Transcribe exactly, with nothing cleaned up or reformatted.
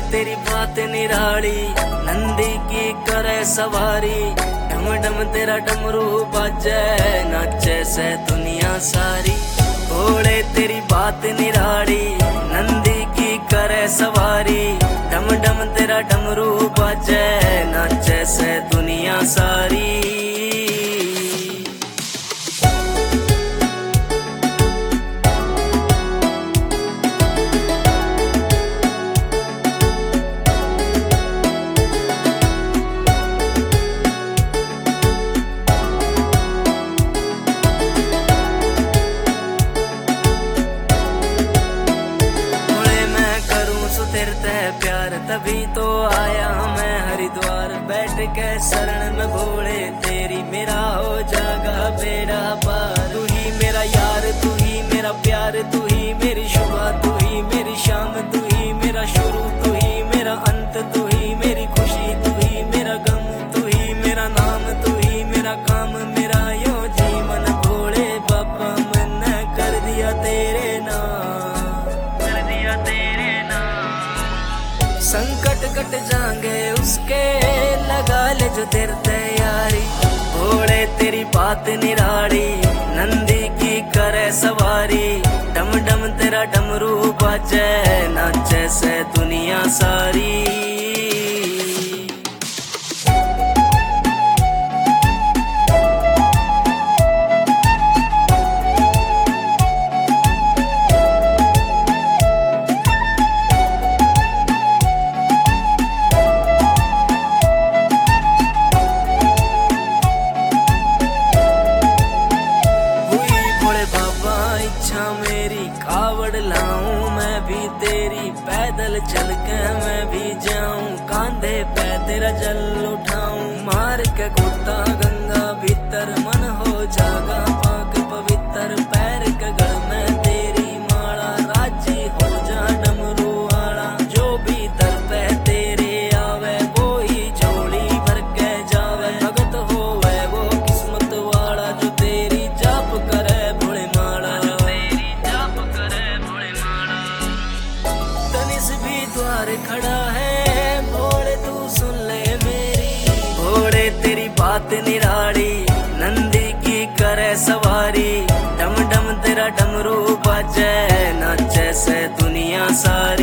तेरी बात निराली, नंदी की करे सवारी। डम डम तेरा डमरू बाजे, नाचे से दुनिया सारी। भोले तेरी बात निराली, नंदी की करे सवारी। डम डम तेरा डमरू बाजे, नाचे से दुनिया सारी। प्यार तभी तो आया मैं हरिद्वार, बैठ के शरण में भोले तेरी मेरा हो जागा बेड़ा पार। तू ही मेरा यार, तू ही मेरा प्यार, तू ही मेरी शुभ, तू ही मेरी शाम, तू ही मेरा शुरू, तू ही मेरा अंत, तू ही मेरी खुशी, तू ही मेरा गम, तू ही मेरा नाम, तू ही मेरा काम, मेरा यो जीवन। भोले बाबा मैंने कर दिया तेरे नाम, कर दिया तेरे नाम। संकट कट जाएंगे उसके, लगा ले जो तेरे तैयारी। भोले तेरी बात निराली, नंदी की करे सवारी। डम डम तेरा डमरू बाजे, नाचे से दुनिया सारी। इच्छा मेरी कावड़ लाऊं मैं भी तेरी, पैदल चल के मैं भी जाऊं। कांधे पे तेरा जल उठाऊं, मार के गोता गंगा भीतर। मन हो जागा पाक पवित्र, पैर के गढ़ में तेरी माला। राजी हो जा डमरू वाला, जो भी दर पे तेरे आवे, वो ही झोली भर के जावे। भगत होवे वो किस्मत वाला, जो तेरी जाप करे भोले माला। भी द्वार खड़ा है भोले, तू सुन ले मेरी। भोले तेरी बात निराली, नंदी की करे सवारी। डम डम तेरा डमरू बाजे, नाचे से दुनिया सारी।